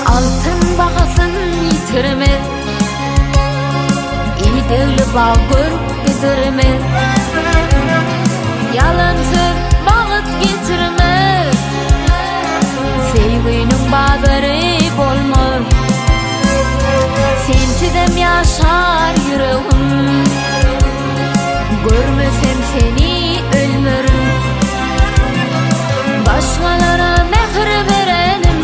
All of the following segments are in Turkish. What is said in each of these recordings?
Altın bagasyn yitirme, idegli bağ görüp gidirme, yalan söz bagyt geçirme, sevginiň bazary bolmaz, sensizem ýaşar ýüregim, görmesem seni ölmerim, başgalara mehr berenim,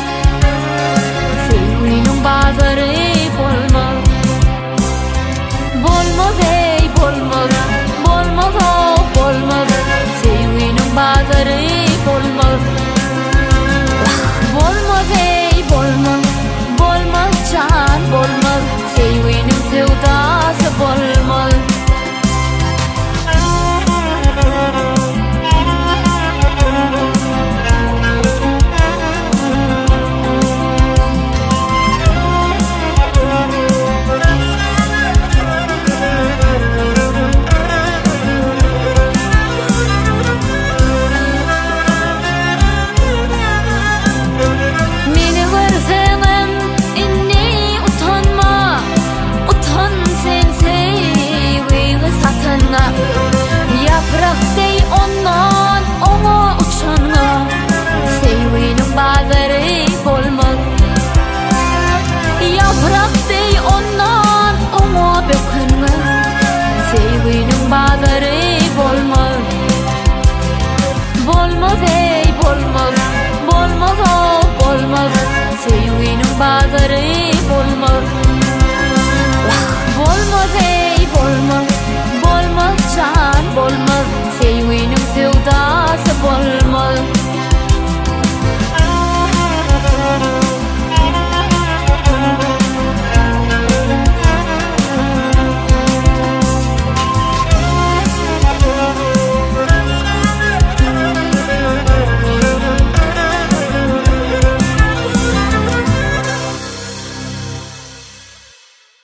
sevginiň bazary bolmaz, bolmaz ey bolmaz, bolmaz o bolmaz, sevginiň bazary bolmaz, bolmaz ey bolmaz, bolmaz can bolmaz, sevginiň sevdasy bolmaz. Yaprakday ondan oňa uçanğa, sevginiň bazary bolmaz, yaprakday ondan oňa bökünňe, sevginiň bazary bolmaz, bolmaz ey bolmaz, bolmaz o bolmaz, sevginiň bazary